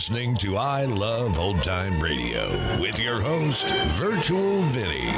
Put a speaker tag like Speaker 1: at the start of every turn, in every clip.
Speaker 1: listening to I Love Old Time Radio with your host, Virtual Vinny.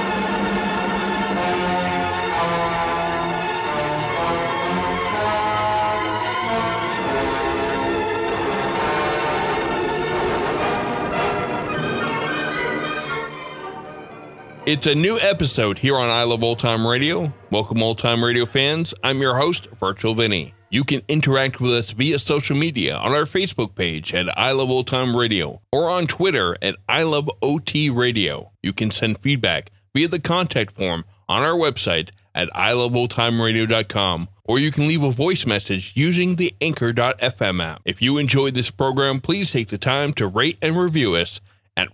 Speaker 2: It's a new episode here on I Love Old Time Radio. Welcome, Old Time Radio fans. I'm your host, Virtual Vinny. You can interact with us via social media on our Facebook page at I Love Old Time Radio or on Twitter at I Love OT Radio. You can send feedback via the contact form on our website at iloveoldtimeradio.com, or you can leave a voice message using the Anchor.fm app. If you enjoyed this program, please take the time to rate and review us at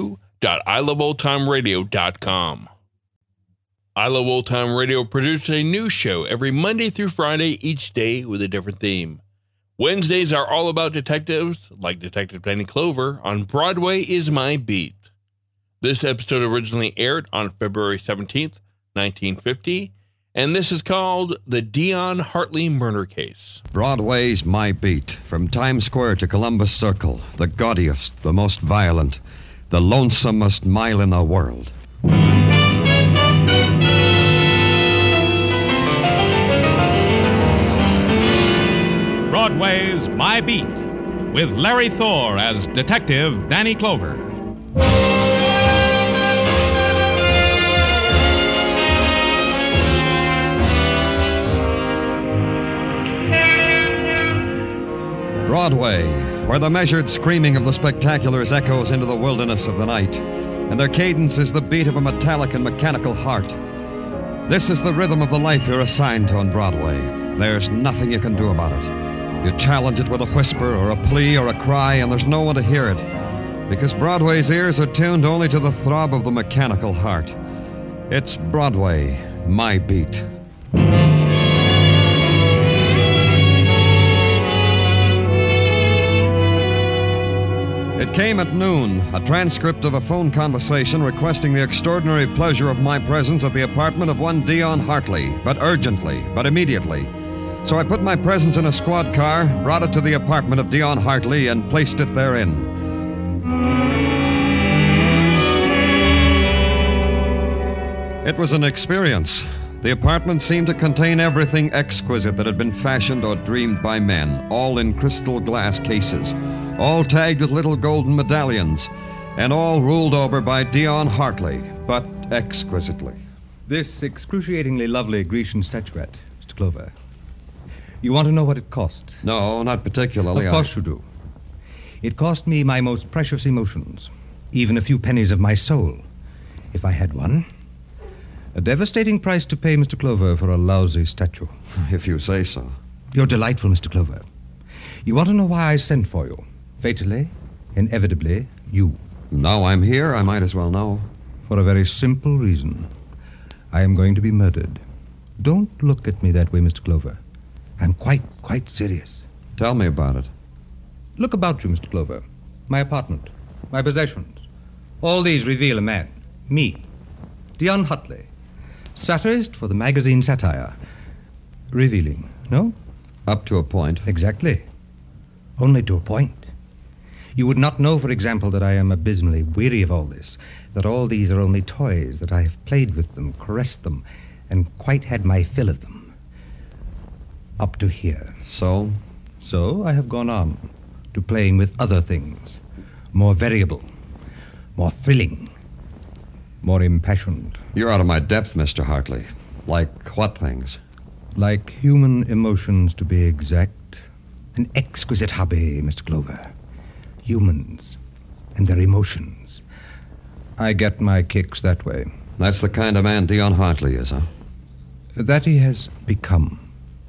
Speaker 2: review.iloveoldtimeradio.com. I Love Old Time Radio produces a new show every Monday through Friday, each day with a different theme. Wednesdays are all about detectives, like Detective Danny Clover on Broadway is My Beat. This episode originally aired on February 17th, 1950, and this is called The Dion Hartley Murder Case.
Speaker 3: Broadway's My Beat, from Times Square to Columbus Circle, the gaudiest, the most violent, the lonesomest mile in the world.
Speaker 4: Broadway's My Beat, with Larry Thor as Detective Danny Clover.
Speaker 3: Broadway, where the measured screaming of the spectaculars echoes into the wilderness of the night, and their cadence is the beat of a metallic and mechanical heart. This is the rhythm of the life you're assigned to on Broadway. There's nothing you can do about it. You challenge it with a whisper or a plea or a cry, and there's no one to hear it, because Broadway's ears are tuned only to the throb of the mechanical heart. It's Broadway, My Beat. It came at noon, a transcript of a phone conversation requesting the extraordinary pleasure of my presence at the apartment of one Dion Hartley, but urgently, but immediately. So I put my presence in a squad car, brought it to the apartment of Dion Hartley, and placed it therein. It was an experience. The apartment seemed to contain everything exquisite that had been fashioned or dreamed by men, all in crystal glass cases, all tagged with little golden medallions, and all ruled over by Dion Hartley, but exquisitely.
Speaker 5: This excruciatingly lovely Grecian statuette, Mr. Clover. You want to know what it cost?
Speaker 3: No, not particularly.
Speaker 5: Of course you do. It cost me my most precious emotions, even a few pennies of my soul, if I had one. A devastating price to pay, Mr. Clover, for a lousy statue.
Speaker 3: If you say so.
Speaker 5: You're delightful, Mr. Clover. You want to know why I sent for you? Fatally, inevitably, you.
Speaker 3: Now I'm here, I might as well know.
Speaker 5: For a very simple reason. I am going to be murdered. Don't look at me that way, Mr. Clover. I'm quite serious.
Speaker 3: Tell me about it.
Speaker 5: Look about you, Mr. Clover. My apartment, my possessions. All these reveal a man. Me. Dion Hartley. Satirist for the magazine Satire. Revealing, no?
Speaker 3: Up to a point.
Speaker 5: Exactly. Only to a point. You would not know, for example, that I am abysmally weary of all this, that all these are only toys, that I have played with them, caressed them, and quite had my fill of them. Up to here.
Speaker 3: So?
Speaker 5: So I have gone on to playing with other things, more variable, more thrilling, more impassioned.
Speaker 3: You're out of my depth, Mr. Hartley. Like what things?
Speaker 5: Like human emotions, to be exact. An exquisite hobby, Mr. Clover. Humans and their emotions. I get my kicks that way.
Speaker 3: That's the kind of man Dion Hartley is, huh?
Speaker 5: That he has become.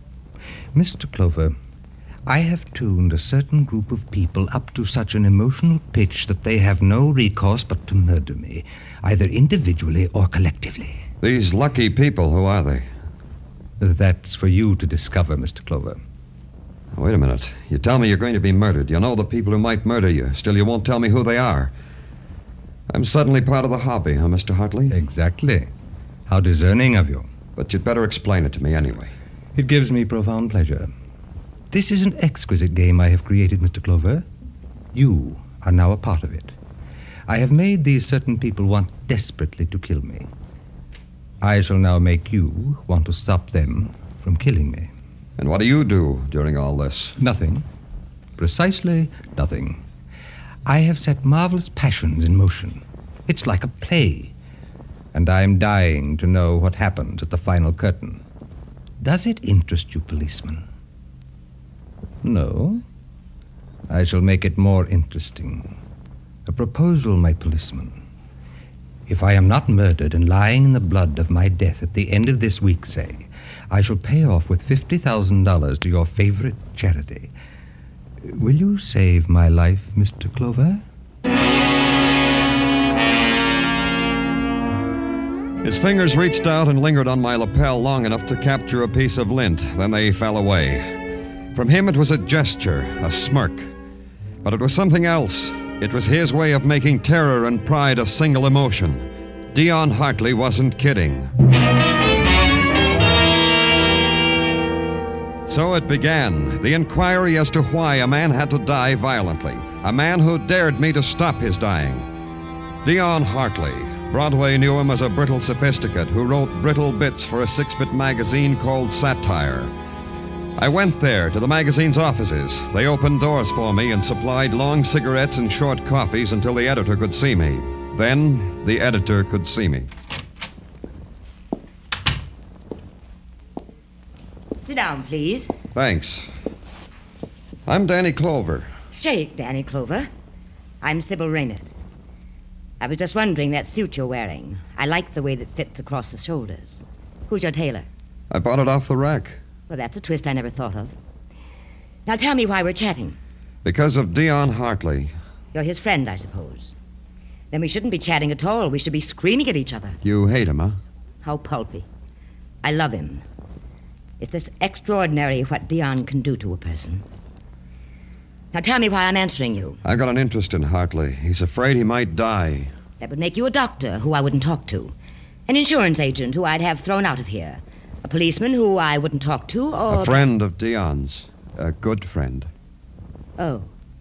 Speaker 5: Mr. Clover, I have tuned a certain group of people up to such an emotional pitch that they have no recourse but to murder me, either individually or collectively.
Speaker 3: These lucky people, who are they?
Speaker 5: That's for you to discover, Mr. Clover.
Speaker 3: Wait a minute. You tell me you're going to be murdered. You know the people who might murder you. Still, you won't tell me who they are. I'm suddenly part of the hobby, huh, Mr. Hartley?
Speaker 5: Exactly. How discerning of you.
Speaker 3: But you'd better explain it to me anyway.
Speaker 5: It gives me profound pleasure. This is an exquisite game I have created, Mr. Clover. You are now a part of it. I have made these certain people want desperately to kill me. I shall now make you want to stop them from killing me.
Speaker 3: And what do you do during all this?
Speaker 5: Nothing. Precisely nothing. I have set marvelous passions in motion. It's like a play. And I'm dying to know what happens at the final curtain. Does it interest you, policeman? No? I shall make it more interesting. A proposal, my policeman. If I am not murdered and lying in the blood of my death at the end of this week, say, I shall pay off with $50,000 to your favorite charity. Will you save my life, Mr. Clover?
Speaker 3: His fingers reached out and lingered on my lapel long enough to capture a piece of lint. Then they fell away. From him it was a gesture, a smirk. But it was something else. It was his way of making terror and pride a single emotion. Dion Hartley wasn't kidding. So it began, the inquiry as to why a man had to die violently. A man who dared me to stop his dying. Dion Hartley. Broadway knew him as a brittle sophisticate who wrote brittle bits for a 6-bit magazine called Satire. I went there to the magazine's offices. They opened doors for me and supplied long cigarettes and short coffees until the editor could see me. Then the editor could see me.
Speaker 6: Sit down, please.
Speaker 3: Thanks. I'm Danny Clover.
Speaker 6: Shake, Danny Clover. I'm Sybil Raynard. I was just wondering that suit you're wearing. I like the way that fits across the shoulders. Who's your tailor?
Speaker 3: I bought it off the rack.
Speaker 6: Well, that's a twist I never thought of. Now tell me why we're chatting.
Speaker 3: Because of Dion Hartley.
Speaker 6: You're his friend, I suppose. Then we shouldn't be chatting at all. We should be screaming at each other.
Speaker 3: You hate him, huh?
Speaker 6: How pulpy. I love him. It's this extraordinary what Dion can do to a person. Now tell me why I'm answering you.
Speaker 3: I've got an interest in Hartley. He's afraid he might die.
Speaker 6: That would make you a doctor who I wouldn't talk to. An insurance agent who I'd have thrown out of here. A policeman who I wouldn't talk to, or...
Speaker 3: A friend of Dion's. A good friend.
Speaker 6: Oh.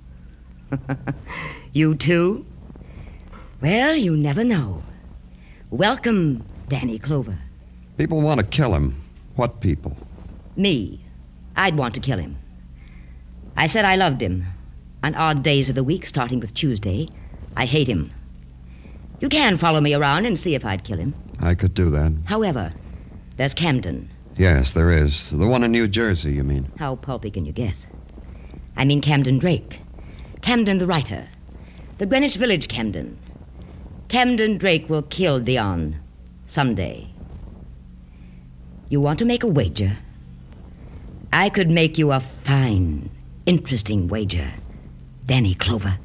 Speaker 6: You too? Well, you never know. Welcome, Danny Clover.
Speaker 3: People want to kill him. What people?
Speaker 6: Me. I'd want to kill him. I said I loved him. On odd days of the week, starting with Tuesday, I hate him. You can follow me around and see if I'd kill him.
Speaker 3: I could do that.
Speaker 6: However, there's Camden.
Speaker 3: Yes, there is. The one in New Jersey, you mean?
Speaker 6: How pulpy can you get? I mean Camden Drake. Camden the writer. The Greenwich Village Camden. Camden Drake will kill Dion someday. You want to make a wager? I could make you a fine, interesting wager. Danny Clover.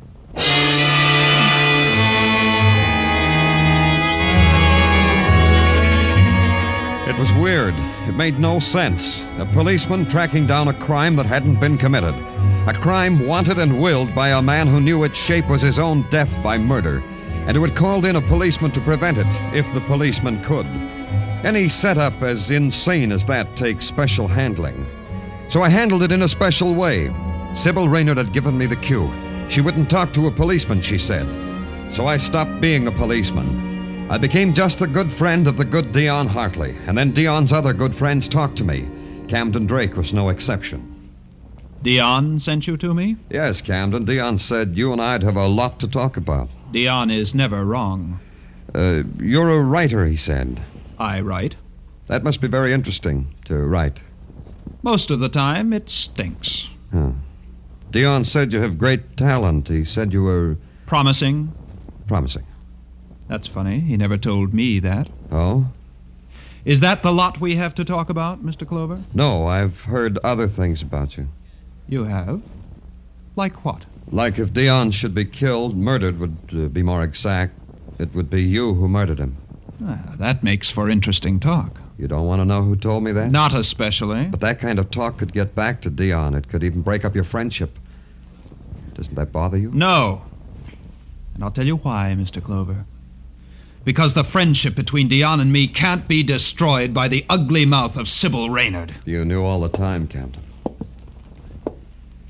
Speaker 3: It was weird. It made no sense. A policeman tracking down a crime that hadn't been committed. A crime wanted and willed by a man who knew its shape was his own death by murder, and who had called in a policeman to prevent it, if the policeman could. Any setup as insane as that takes special handling. So I handled it in a special way. Sybil Raynard had given me the cue. She wouldn't talk to a policeman, she said. So I stopped being a policeman. I became just the good friend of the good Dion Hartley, and then Dion's other good friends talked to me. Camden Drake was no exception.
Speaker 7: Dion sent you to me?
Speaker 3: Yes, Camden. Dion said you and I'd have a lot to talk about.
Speaker 7: Dion is never wrong.
Speaker 3: You're a writer, he said.
Speaker 7: I write.
Speaker 3: That must be very interesting, to write.
Speaker 7: Most of the time, it stinks.
Speaker 3: Huh. Dion said you have great talent. He said you were...
Speaker 7: Promising?
Speaker 3: Promising.
Speaker 7: That's funny. He never told me that.
Speaker 3: Oh?
Speaker 7: Is that the lot we have to talk about, Mr. Clover?
Speaker 3: No, I've heard other things about you.
Speaker 7: You have? Like what?
Speaker 3: Like if Dion should be killed, murdered would be more exact, it would be you who murdered him.
Speaker 7: That makes for interesting talk.
Speaker 3: You don't want to know who told me that?
Speaker 7: Not especially.
Speaker 3: But that kind of talk could get back to Dion. It could even break up your friendship. Doesn't that bother you?
Speaker 7: No. And I'll tell you why, Mr. Clover. Because the friendship between Dion and me can't be destroyed by the ugly mouth of Sybil Raynard.
Speaker 3: You knew all the time, Captain.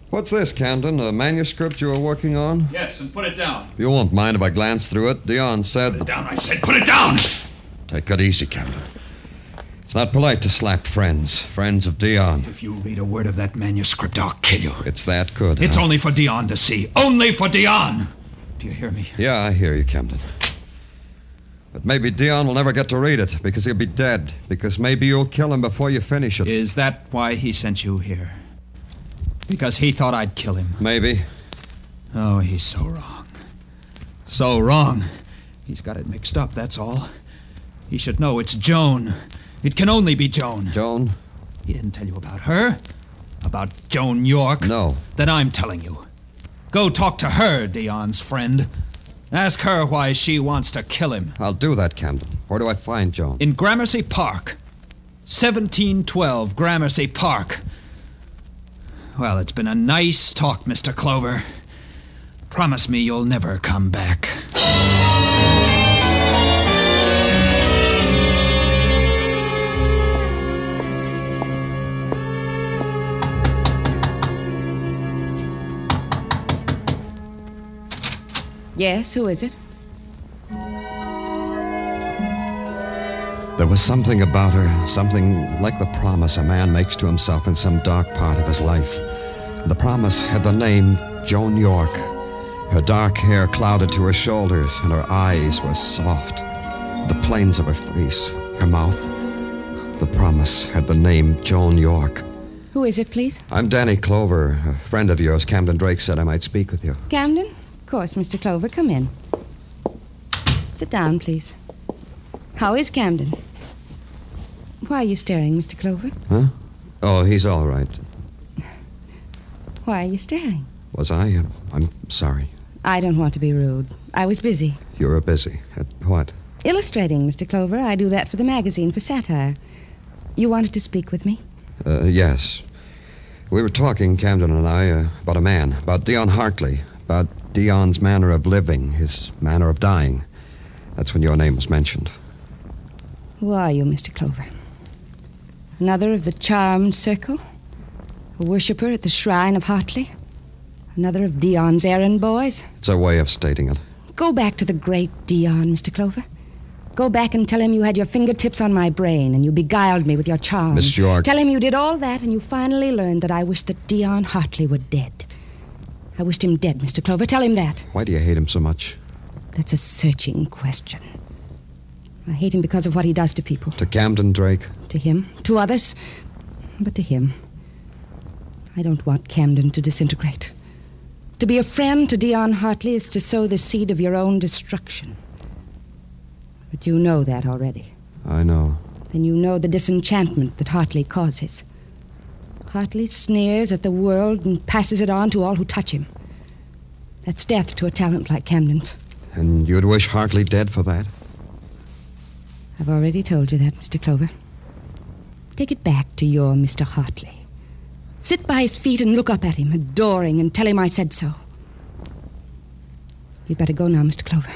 Speaker 3: What's this, Camden? A manuscript you were working on?
Speaker 7: Yes, and put it down.
Speaker 3: You won't mind if I glance through it. Dion said...
Speaker 7: Put it down, I said. Put it down!
Speaker 3: Take it easy, Camden. It's not polite to slap friends of Dion.
Speaker 7: If you read a word of that manuscript, I'll kill you.
Speaker 3: It's that good.
Speaker 7: It's only for Dion to see. Only for Dion! Do you hear me?
Speaker 3: Yeah, I hear you, Camden. But maybe Dion will never get to read it, because he'll be dead. Because maybe you'll kill him before you finish it.
Speaker 7: Is that why he sent you here? Because he thought I'd kill him?
Speaker 3: Maybe.
Speaker 7: Oh, he's so wrong. So wrong. He's got it mixed up, that's all. He should know it's Joan. It can only be Joan.
Speaker 3: Joan?
Speaker 7: He didn't tell you about her? About Joan York?
Speaker 3: No.
Speaker 7: Then I'm telling you. Go talk to her, Dion's friend. Ask her why she wants to kill him.
Speaker 3: I'll do that, Camden. Where do I find Joan?
Speaker 7: In Gramercy Park. 1712 Gramercy Park. Well, it's been a nice talk, Mr. Clover. Promise me you'll never come back.
Speaker 6: Yes, who is it?
Speaker 3: There was something about her, something like the promise a man makes to himself in some dark part of his life. The promise had the name Joan York. Her dark hair clouded to her shoulders, and her eyes were soft. The planes of her face, her mouth. The promise had the name Joan York.
Speaker 6: Who is it, please?
Speaker 3: I'm Danny Clover, a friend of yours. Camden Drake said I might speak with you.
Speaker 6: Camden? Of course, Mr. Clover. Come in. Sit down, please. How is Camden? Why are you staring, Mr. Clover?
Speaker 3: Huh? Oh, he's all right.
Speaker 6: Why are you staring?
Speaker 3: Was I? I'm sorry.
Speaker 6: I don't want to be rude. I was busy.
Speaker 3: You were busy. At what?
Speaker 6: Illustrating, Mr. Clover. I do that for the magazine, for satire. You wanted to speak with me?
Speaker 3: Yes. We were talking, Camden and I, about a man, about Dion Hartley, about Dion's manner of living, his manner of dying. That's when your name was mentioned.
Speaker 6: Who are you, Mr. Clover? Another of the charmed circle? A worshipper at the shrine of Hartley? Another of Dion's errand boys?
Speaker 3: It's a way of stating it.
Speaker 6: Go back to the great Dion, Mr. Clover. Go back and tell him you had your fingertips on my brain and you beguiled me with your charm.
Speaker 3: Miss York.
Speaker 6: Tell him you did all that and you finally learned that I wished that Dion Hartley were dead. I wished him dead, Mr. Clover. Tell him that.
Speaker 3: Why do you hate him so much?
Speaker 6: That's a searching question. I hate him because of what he does to people.
Speaker 3: To Camden Drake?
Speaker 6: To him. To others. But to him. I don't want Camden to disintegrate. To be a friend to Dion Hartley is to sow the seed of your own destruction. But you know that already.
Speaker 3: I know.
Speaker 6: Then you know the disenchantment that Hartley causes. Hartley sneers at the world and passes it on to all who touch him. That's death to a talent like Camden's.
Speaker 3: And you'd wish Hartley dead for that?
Speaker 6: I've already told you that, Mr. Clover. Take it back to your Mr. Hartley. Sit by his feet and look up at him, adoring, and tell him I said so. You'd better go now, Mr. Clover.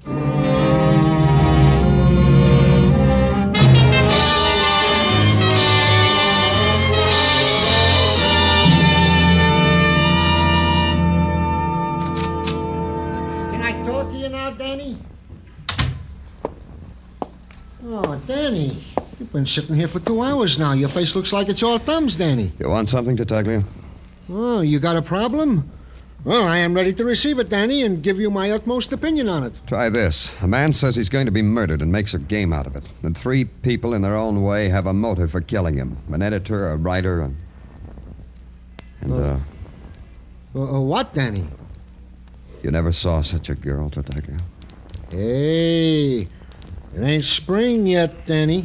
Speaker 8: Can I talk to you now, Danny? Oh, Danny, you've been sitting here for 2 hours now. Your face looks like it's all thumbs, Danny.
Speaker 3: You want something, Tartaglia?
Speaker 8: Oh, you got a problem? Well, I am ready to receive it, Danny, and give you my utmost opinion on it.
Speaker 3: Try this. A man says he's going to be murdered and makes a game out of it. And 3 people in their own way have a motive for killing him. An editor, a writer, and
Speaker 8: What, Danny?
Speaker 3: you never saw such a girl, Tartaglia.
Speaker 8: Hey, it ain't spring yet, Danny.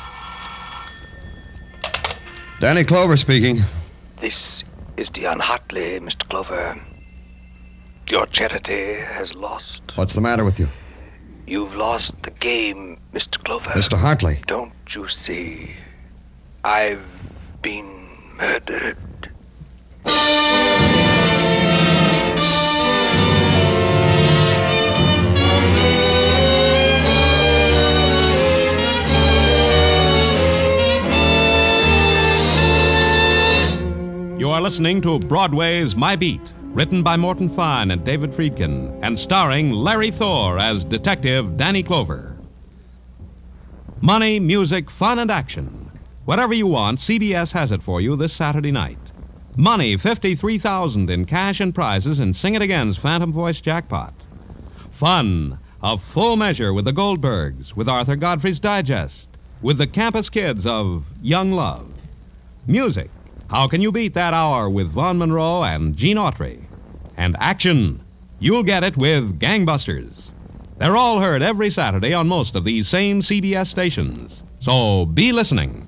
Speaker 3: Danny Clover speaking.
Speaker 9: This is Dion Hartley, Mr. Clover. Your charity has lost.
Speaker 3: What's the matter with you?
Speaker 9: You've lost the game, Mr. Clover.
Speaker 3: Mr. Hartley.
Speaker 9: Don't you see? I've been murdered.
Speaker 4: You are listening to Broadway's My Beat, written by Morton Fine and David Friedkin, and starring Larry Thor as Detective Danny Clover. Money, music, fun, and action. Whatever you want, CBS has it for you this Saturday night. Money, $53,000 in cash and prizes in Sing It Again's Phantom Voice Jackpot. Fun, a full measure with the Goldbergs, with Arthur Godfrey's Digest, with the campus kids of Young Love. Music, how can you beat that hour with Vaughn Monroe and Gene Autry? And action, you'll get it with Gangbusters. They're all heard every Saturday on most of these same CBS stations. So be listening.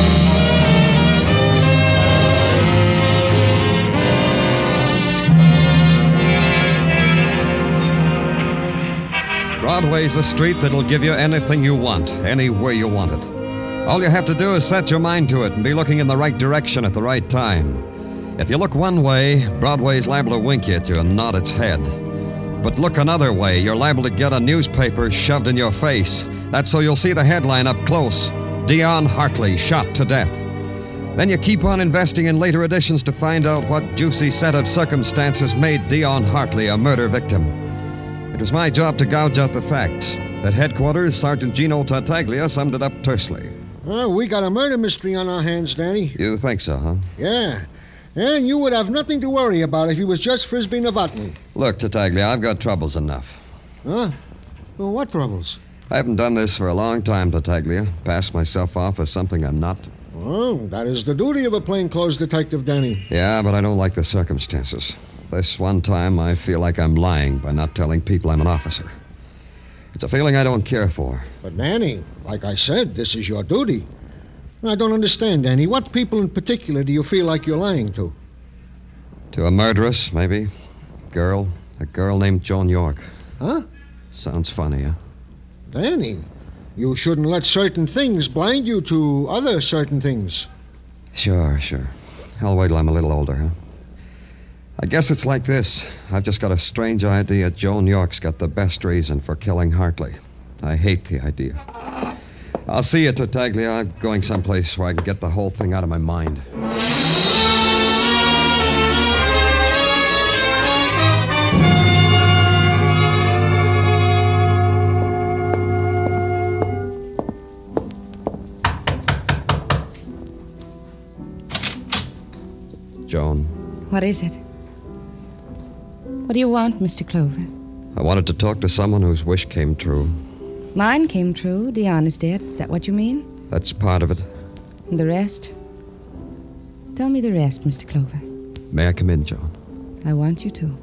Speaker 3: Broadway's a street that'll give you anything you want, anywhere you want it. All you have to do is set your mind to it and be looking in the right direction at the right time. If you look one way, Broadway's liable to wink at you and nod its head. But look another way, you're liable to get a newspaper shoved in your face. That's so you'll see the headline up close. Dion Hartley shot to death. Then you keep on investing in later editions to find out what juicy set of circumstances made Dion Hartley a murder victim. It was my job to gouge out the facts. At headquarters, Sergeant Gino Tartaglia summed it up tersely.
Speaker 8: Oh, we got a murder mystery on our hands, Danny.
Speaker 3: You think so, huh?
Speaker 8: Yeah. And you would have nothing to worry about if he was just Frisbee Novotny.
Speaker 3: Look, Tartaglia, I've got troubles enough.
Speaker 8: Huh? Well, what troubles?
Speaker 3: I haven't done this for a long time, Tartaglia. Passed myself off as something I'm not.
Speaker 8: Well, that is the duty of a plainclothes detective, Danny.
Speaker 3: Yeah, but I don't like the circumstances. This one time, I feel like I'm lying by not telling people I'm an officer. It's a feeling I don't care for.
Speaker 8: But, Danny, like I said, this is your duty. I don't understand, Danny. What people in particular do you feel like you're lying to?
Speaker 3: To a murderess, maybe. A girl named Joan York.
Speaker 8: Huh?
Speaker 3: Sounds funny, huh?
Speaker 8: Danny, you shouldn't let certain things blind you to other certain things.
Speaker 3: Sure. I'll wait till I'm a little older, huh? I guess it's like this. I've just got a strange idea Joan York's got the best reason for killing Hartley. I hate the idea. I'll see you, Tartaglia. I'm going someplace where I can get the whole thing out of my mind. Joan.
Speaker 10: What is it? What do you want, Mr. Clover?
Speaker 3: I wanted to talk to someone whose wish came true.
Speaker 10: Mine came true. Dion is dead. Is that what you mean?
Speaker 3: That's part of it.
Speaker 10: And the rest? Tell me the rest, Mr. Clover.
Speaker 3: May I come in, Joan?
Speaker 10: I want you to.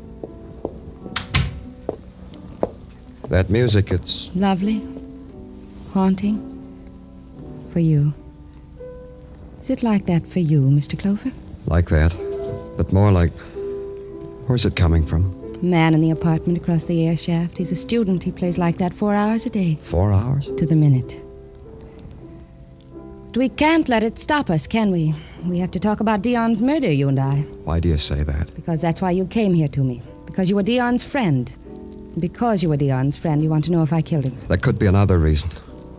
Speaker 3: That music, it's...
Speaker 10: Lovely. Haunting. For you. Is it like that for you, Mr. Clover?
Speaker 3: Like that. But more like... Where's it coming from?
Speaker 10: Man in the apartment across the air shaft. He's a student. He plays like that 4 hours a day.
Speaker 3: 4 hours?
Speaker 10: To the minute. But we can't let it stop us, can we? We have to talk about Dion's murder, you and I.
Speaker 3: Why do you say that?
Speaker 10: Because that's why you came here to me. Because you were Dion's friend. And because you were Dion's friend, you want to know if I killed him.
Speaker 3: That could be another reason.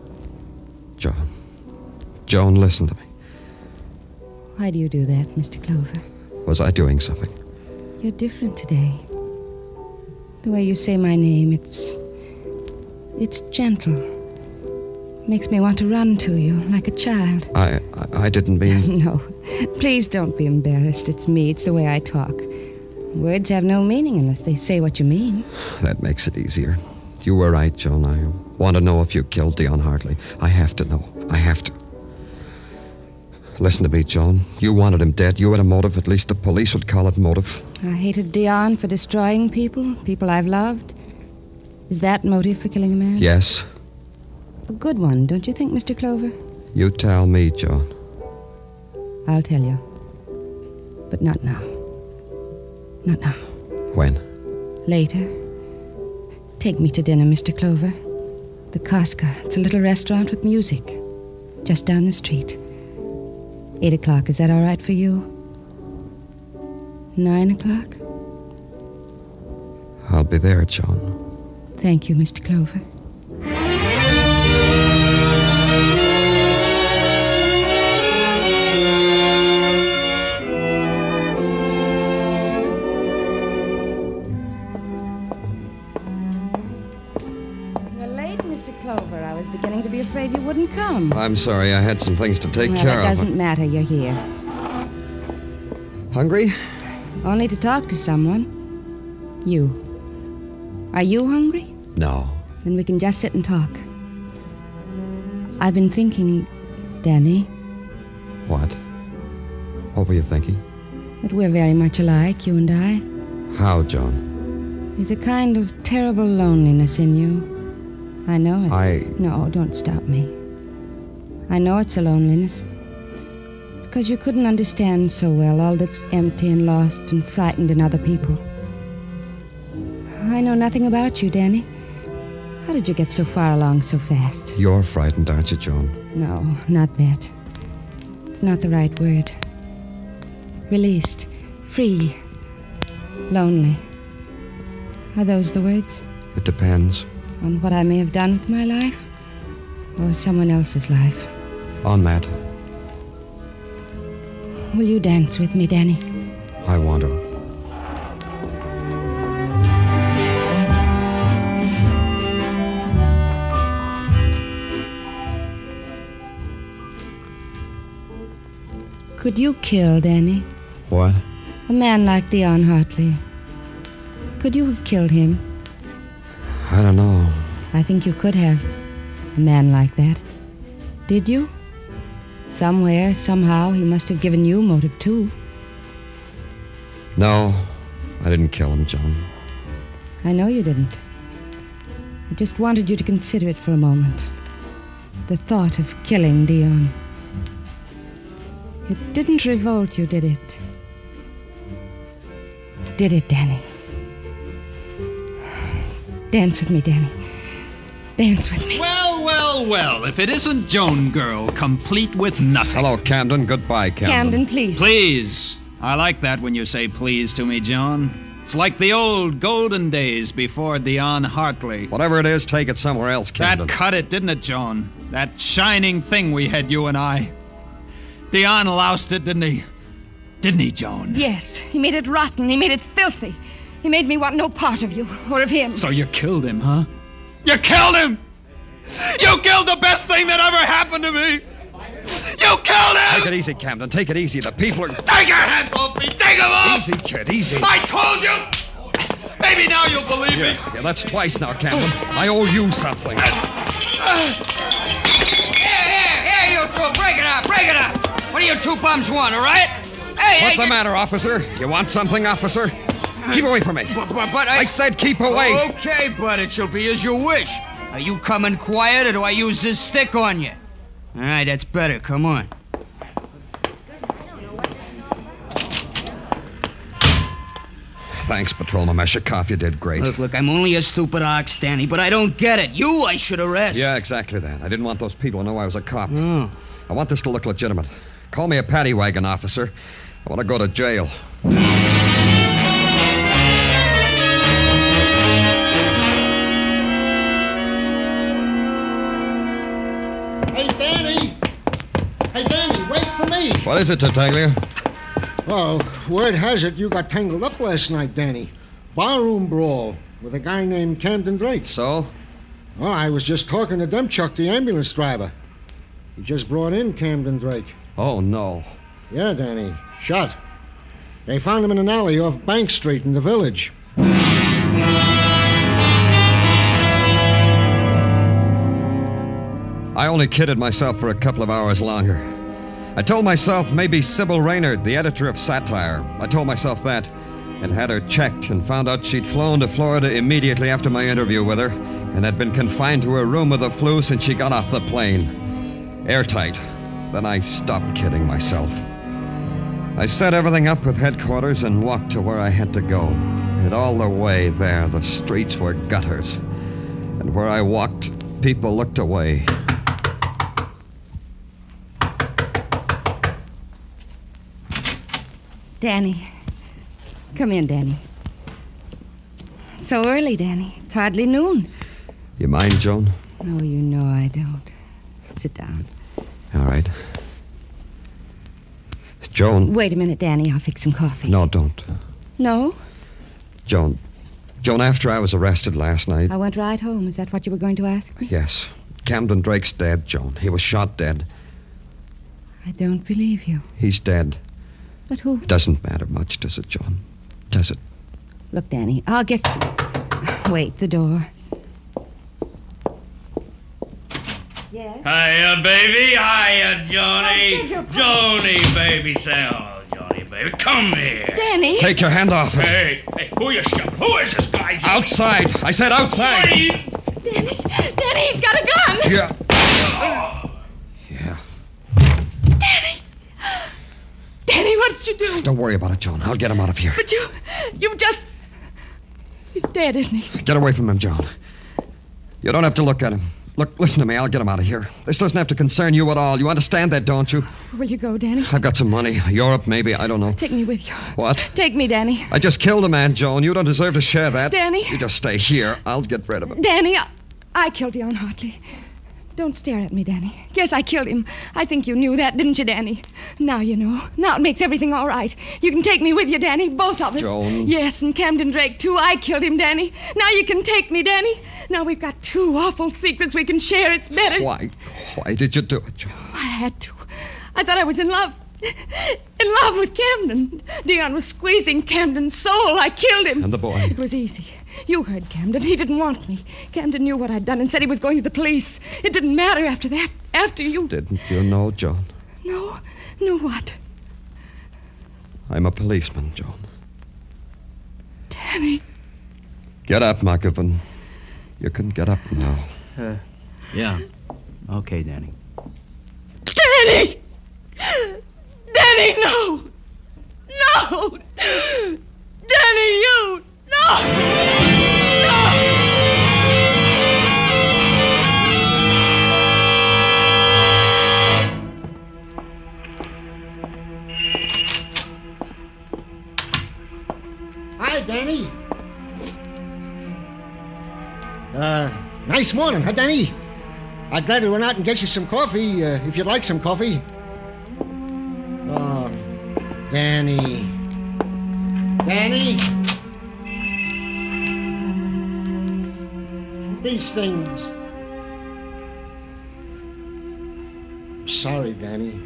Speaker 3: Joan, listen to me.
Speaker 10: Why do you do that, Mr. Clover?
Speaker 3: Was I doing something?
Speaker 10: You're different today. The way you say my name, it's gentle. Makes me want to run to you like a child.
Speaker 3: I didn't mean...
Speaker 10: No, please don't be embarrassed. It's me. It's the way I talk. Words have no meaning unless they say what you mean.
Speaker 3: That makes it easier. You were right, Joan. I want to know if you killed Dion Hartley. I have to know. I have to. Listen to me, Joan. You wanted him dead. You had a motive. At least the police would call it motive.
Speaker 10: I hated Dion for destroying people I've loved. Is that motive for killing a man?
Speaker 3: Yes.
Speaker 10: A good one, don't you think, Mr. Clover?
Speaker 3: You tell me, Joan.
Speaker 10: I'll tell you. But not now. Not now.
Speaker 3: When?
Speaker 10: Later. Take me to dinner, Mr. Clover. The Casca. It's a little restaurant with music. Just down the street. 8 o'clock. Is that all right for you? 9 o'clock?
Speaker 3: I'll be there, Joan.
Speaker 10: Thank you, Mr. Clover. afraid you wouldn't come.
Speaker 3: I'm sorry, I had some things to take care
Speaker 10: It
Speaker 3: of.
Speaker 10: doesn't matter. You're here.
Speaker 3: Hungry?
Speaker 10: Only to talk to someone. You. Are you hungry?
Speaker 3: No.
Speaker 10: Then we can just sit and talk. I've been thinking, Danny,
Speaker 3: What? What were you thinking?
Speaker 10: that we're very much alike, you and I.
Speaker 3: How, Joan?
Speaker 10: There's a kind of terrible loneliness in you. I know it. No, don't stop me. I know it's a loneliness. Because you couldn't understand so well all that's empty and lost and frightened in other people. I know nothing about you, Danny. How did you get so far along so fast?
Speaker 3: You're frightened, aren't you, Joan?
Speaker 10: No, not that. It's not the right word. Released, free, lonely. Are those the words?
Speaker 3: It depends.
Speaker 10: On what I may have done with my life? Or someone else's life?
Speaker 3: On that,
Speaker 10: Will you dance with me, Danny?
Speaker 3: I want to.
Speaker 10: Could you kill Danny?
Speaker 3: What?
Speaker 10: A man like Dion Hartley. Could you have killed him?
Speaker 3: I don't know.
Speaker 10: I think you could have. A man like that. Did you? Somewhere, somehow, he must have given you motive, too.
Speaker 3: No, I didn't kill him, Joan.
Speaker 10: I know you didn't. I just wanted you to consider it for a moment. The thought of killing Dion. It didn't revolt you, did it? Did it, Danny? Dance with me, Danny. Dance with me.
Speaker 7: Well, well, well. If it isn't Joan Girl, complete with nothing.
Speaker 3: Hello, Camden. Goodbye, Camden.
Speaker 10: Camden, please.
Speaker 7: Please. I like that when you say please to me, Joan. It's like the old golden days before Dion Hartley.
Speaker 3: Whatever it is, take it somewhere else, Camden.
Speaker 7: That cut it, didn't it, Joan? That shining thing we had, you and I. Dion loused it, didn't he? Didn't he, Joan?
Speaker 10: Yes. He made it rotten. He made it filthy. He made me want no part of you or of him.
Speaker 7: So you killed him, huh? You killed him! You killed the best thing that ever happened to me! You killed him!
Speaker 3: Take it easy, Camden. Take it easy. The people are...
Speaker 7: Take your hands off me! Take them off!
Speaker 3: Easy, kid. Easy.
Speaker 7: I told you! Maybe now you'll believe me.
Speaker 3: Yeah, that's twice now, Camden. I owe you something.
Speaker 11: Here, you two! Break it up! Break it up! What do you two bums want, all right? Hey,
Speaker 3: What's the matter, officer? You want something, officer? Keep away from me.
Speaker 11: But
Speaker 3: I said keep away.
Speaker 11: Okay, but it shall be as you wish. Are you coming quiet, or do I use this stick on you? All right, that's better. Come on.
Speaker 3: Thanks, Patrolman Meshikoff. You did great.
Speaker 11: Look, I'm only a stupid ox, Danny, but I don't get it. You, I should arrest.
Speaker 3: Yeah, exactly that. I didn't want those people to know I was a cop.
Speaker 11: Oh.
Speaker 3: I want this to look legitimate. Call me a paddy wagon officer. I want to go to jail.
Speaker 8: Hey, Danny! Hey, Danny, wait for me!
Speaker 3: What is it, Tartaglia?
Speaker 8: Well, word has it you got tangled up last night, Danny. Barroom brawl with a guy named Camden Drake.
Speaker 3: So?
Speaker 8: Well, I was just talking to Demchuk, the ambulance driver. He just brought in Camden Drake.
Speaker 3: Oh, no.
Speaker 8: Yeah, Danny. Shot. They found him in an alley off Bank Street in the village.
Speaker 3: I only kidded myself for a couple of hours longer. I told myself maybe Sybil Raynard, the editor of Satire. I told myself that and had her checked and found out she'd flown to Florida immediately after my interview with her and had been confined to her room with the flu since she got off the plane. Airtight. Then I stopped kidding myself. I set everything up with headquarters and walked to where I had to go. And all the way there, the streets were gutters. And where I walked, people looked away.
Speaker 10: Danny. Come in, Danny. So early, Danny. It's hardly noon.
Speaker 3: You mind, Joan?
Speaker 10: Oh, you know I don't. Sit down.
Speaker 3: All right. Joan.
Speaker 10: Wait a minute, Danny. I'll fix some coffee.
Speaker 3: No, don't.
Speaker 10: No?
Speaker 3: Joan, after I was arrested last night...
Speaker 10: I went right home. Is that what you were going to ask me?
Speaker 3: Yes. Camden Drake's dead, Joan. He was shot dead.
Speaker 10: I don't believe you.
Speaker 3: He's dead.
Speaker 10: But who?
Speaker 3: Doesn't matter much, does it, Joan? Does it?
Speaker 10: Look, Danny, I'll get some... Wait, the door. Yes?
Speaker 12: Hiya, baby. Hiya, Johnny.
Speaker 10: I beg your
Speaker 12: Johnny, baby. Say hello, Johnny, baby. Come here.
Speaker 10: Danny!
Speaker 3: Take your hand off him.
Speaker 12: Hey, who are you shooting? Who is this guy, Johnny?
Speaker 3: Outside. I said outside.
Speaker 12: What are you...
Speaker 10: Danny, he's got a gun!
Speaker 3: Yeah.
Speaker 10: Danny, what did you do?
Speaker 3: Don't worry about it, Joan. I'll get him out of here.
Speaker 10: But you've just... He's dead, isn't he?
Speaker 3: Get away from him, Joan. You don't have to look at him. Look, listen to me. I'll get him out of here. This doesn't have to concern you at all. You understand that, don't you?
Speaker 10: Will you go, Danny?
Speaker 3: I've got some money. Europe, maybe. I don't know.
Speaker 10: Take me with you.
Speaker 3: What?
Speaker 10: Take me, Danny.
Speaker 3: I just killed a man, Joan. You don't deserve to share that.
Speaker 10: Danny.
Speaker 3: You just stay here. I'll get rid of him.
Speaker 10: Danny, I killed Dion Hartley. Don't stare at me, Danny. Yes, I killed him. I think you knew that, didn't you, Danny? Now you know. Now it makes everything all right. You can take me with you, Danny, both of us.
Speaker 3: Joan.
Speaker 10: Yes, and Camden Drake, too. I killed him, Danny. Now you can take me, Danny. Now we've got two awful secrets we can share. It's better.
Speaker 3: Why did you do it, Joan?
Speaker 10: I had to. I thought I was in love. In love with Camden. Dion was squeezing Camden's soul. I killed him.
Speaker 3: And the boy?
Speaker 10: It was easy. You heard Camden. He didn't want me. Camden knew what I'd done and said he was going to the police. It didn't matter after that. After you...
Speaker 3: Didn't you know, Joan?
Speaker 10: No. No what?
Speaker 3: I'm a policeman, Joan.
Speaker 10: Danny.
Speaker 3: Get up, McGivern. You can get up now.
Speaker 11: Yeah. Okay, Danny.
Speaker 10: Danny! Danny, no! No! Danny, you! No!
Speaker 8: Hi, Danny. Nice morning, huh, Danny? I'd gladly run out and get you some coffee, if you'd like some coffee. Oh, Danny. Danny? These things. I'm sorry, Danny.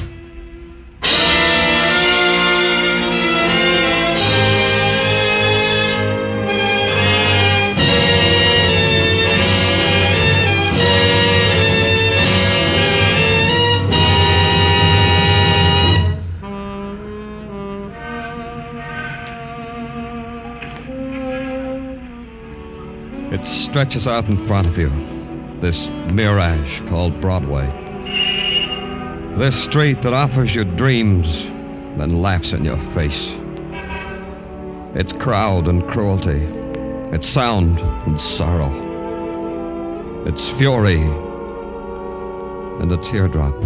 Speaker 3: It stretches out in front of you, this mirage called Broadway. This street that offers you dreams, then laughs in your face. Its crowd and cruelty, its sound and sorrow, its fury and a teardrop.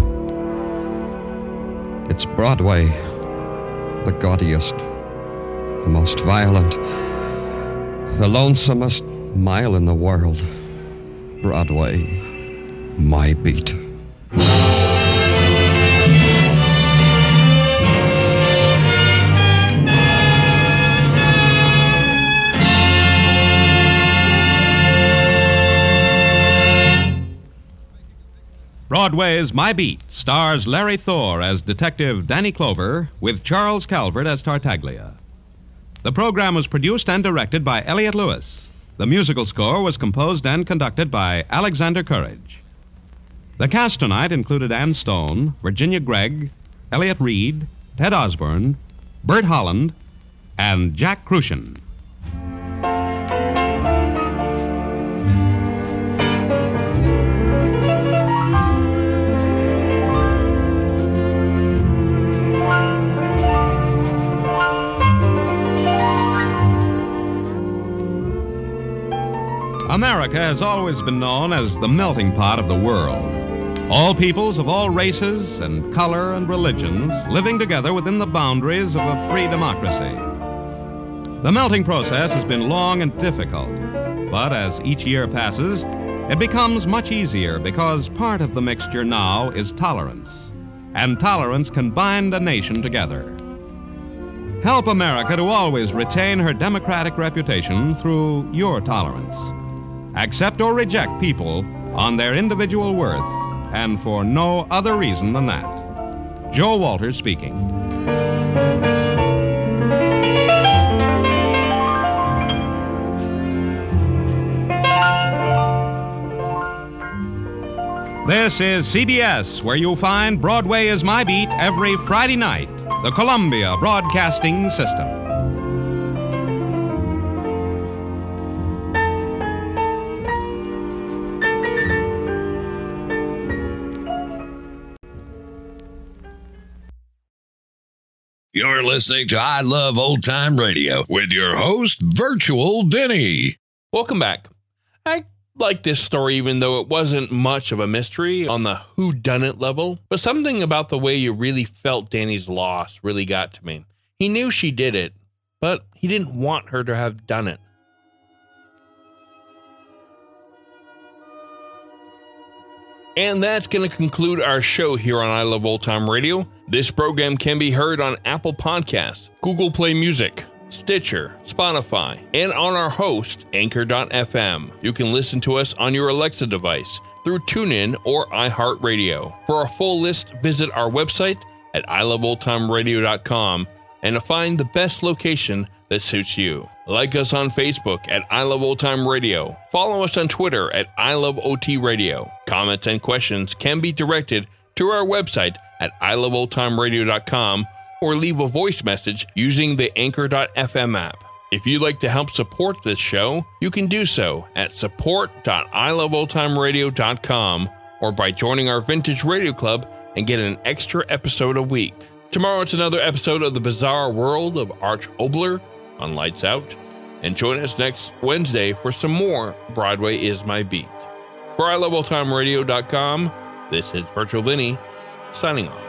Speaker 3: It's Broadway, the gaudiest, the most violent, the lonesomest mile in the world. Broadway, my beat.
Speaker 4: Broadway's My Beat stars Larry Thor as Detective Danny Clover with Charles Calvert as Tartaglia. The program was produced and directed by Elliott Lewis. The musical score was composed and conducted by Alexander Courage. The cast tonight included Ann Stone, Virginia Gregg, Elliott Reed, Ted Osborne, Bert Holland, and Jack Crucian. America has always been known as the melting pot of the world. All peoples of all races and color and religions living together within the boundaries of a free democracy. The melting process has been long and difficult, but as each year passes, it becomes much easier because part of the mixture now is tolerance, and tolerance can bind a nation together. Help America to always retain her democratic reputation through your tolerance. Accept or reject people on their individual worth and for no other reason than that. Joe Walters speaking. This is CBS, where you'll find Broadway is My Beat every Friday night. The Columbia Broadcasting System.
Speaker 1: You're listening to I Love Old Time Radio with your host, Virtual Vinny.
Speaker 2: Welcome back. I like this story even though it wasn't much of a mystery on the whodunit level, but something about the way you really felt Danny's loss really got to me. He knew she did it, but he didn't want her to have done it. And that's going to conclude our show here on I Love Old Time Radio. This program can be heard on Apple Podcasts, Google Play Music, Stitcher, Spotify, and on our host, Anchor.fm. You can listen to us on your Alexa device through TuneIn or iHeartRadio. For a full list, visit our website at iloveoldtimeradio.com and to find the best location that suits you. Like us on Facebook at I Love Old Time Radio. Follow us on Twitter at I Love OT Radio. Comments and questions can be directed to our website at iloveoldtimeradio.com or leave a voice message using the Anchor.fm app. If you'd like to help support this show, you can do so at support.iloveoldtimeradio.com or by joining our Vintage Radio Club and get an extra episode a week. Tomorrow it's another episode of The Bizarre World of Arch Obler on Lights Out, and join us next Wednesday for some more Broadway is My Beat. For iloveoldtimeradio.com, this is Virtual Vinny, signing off.